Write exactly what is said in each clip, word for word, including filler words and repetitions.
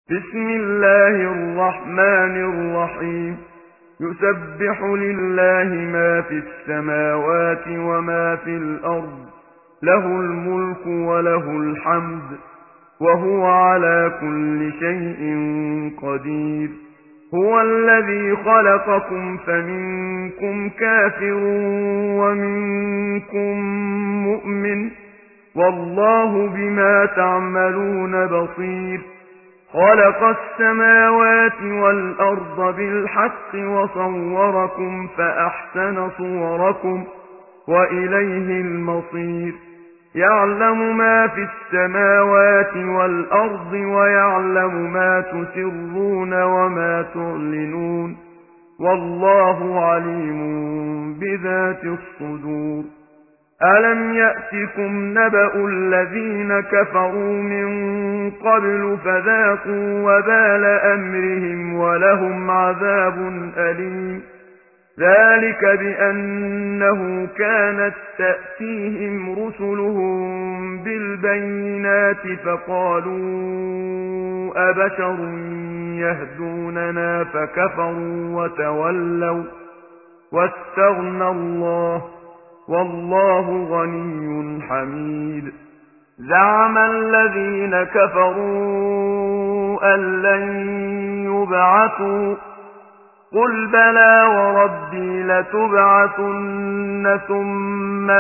بسم الله الرحمن الرحيم يسبح لله ما في السماوات وما في الأرض له الملك وله الحمد وهو على كل شيء قدير هو الذي خلقكم فمنكم كافر ومنكم مؤمن والله بما تعملون بصير خلق السماوات والأرض بالحق وصوركم فأحسن صوركم وإليه المصير يعلم ما في السماوات والأرض ويعلم ما تسرون وما تعلنون والله عليم بذات الصدور ألم يأتكم نبأ الذين كفروا من قبل فذاقوا وبال أمرهم ولهم عذاب أليم ذلك بأنه كانت تأتيهم رسلهم بالبينات فقالوا أبشر يهدوننا فكفروا وتولوا واستغنى الله والله غني حميد زعم الذين كفروا أن لن يبعثوا قل بلى وربي لتبعثن ثم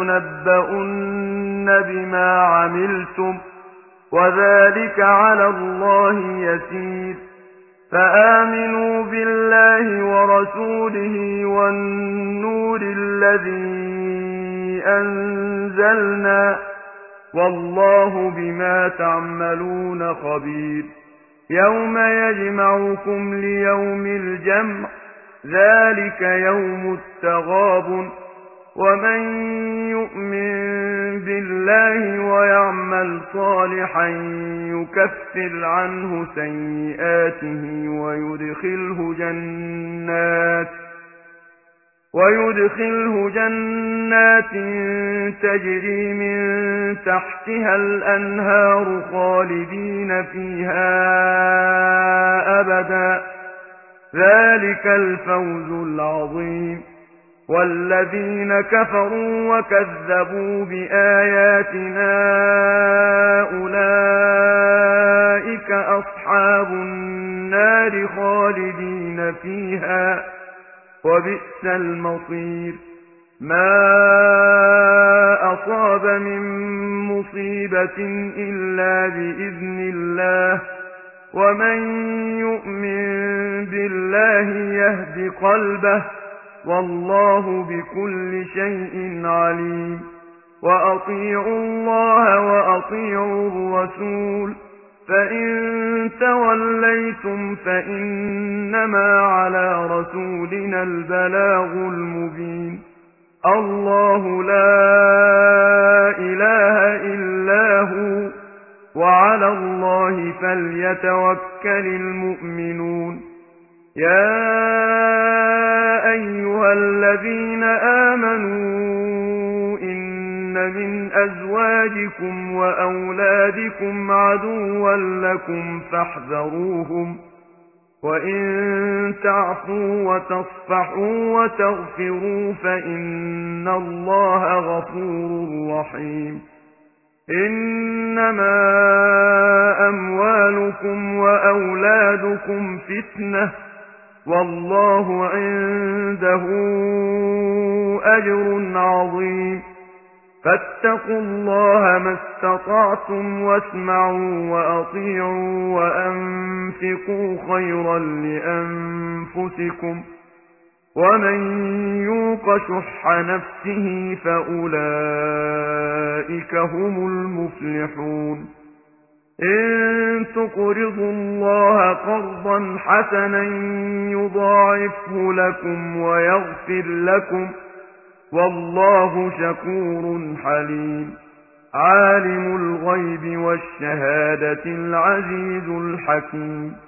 لتنبؤن بما عملتم وذلك على الله يسير فآمنوا بالله ورسوله والنور الذي أنزلنا والله بما تعملون خبير يوم يجمعكم ليوم الجمع ذلك يوم التغابن ومن يؤمن بالله ويعمل صالحا يكفر عنه سيئاته ويدخله جنات ويدخله جنات تجري من تحتها الأنهار خالدين فيها أبدا ذلك الفوز العظيم والذين كفروا وكذبوا بآياتنا أولئك أصحاب النار خالدين فيها وبئس المصير ما أصاب من مصيبة إلا بإذن الله ومن يؤمن بالله يهد قلبه والله بكل شيء عليم وأطيعوا الله وأطيعوا الرسول فإن توليتم فإنما على رسولنا البلاغ المبين الله لا إله إلا هو وعلى الله فليتوكل المؤمنون يا أيها الذين آمنوا إن من أزواجكم وأولادكم عدوا لكم فاحذروهم وإن تعفوا وتصفحوا وتغفروا فإن الله غفور رحيم إنما أموالكم وأولادكم فتنة والله عنده أجر عظيم فاتقوا الله ما استطعتم واسمعوا وأطيعوا وأنفقوا خيرا لأنفسكم ومن يوق شح نفسه فأولئك هم المفلحون إن تقرضوا الله قرضا حسنا يضاعفه لكم ويغفر لكم والله شكور حليم عالم الغيب والشهادة العزيز الحكيم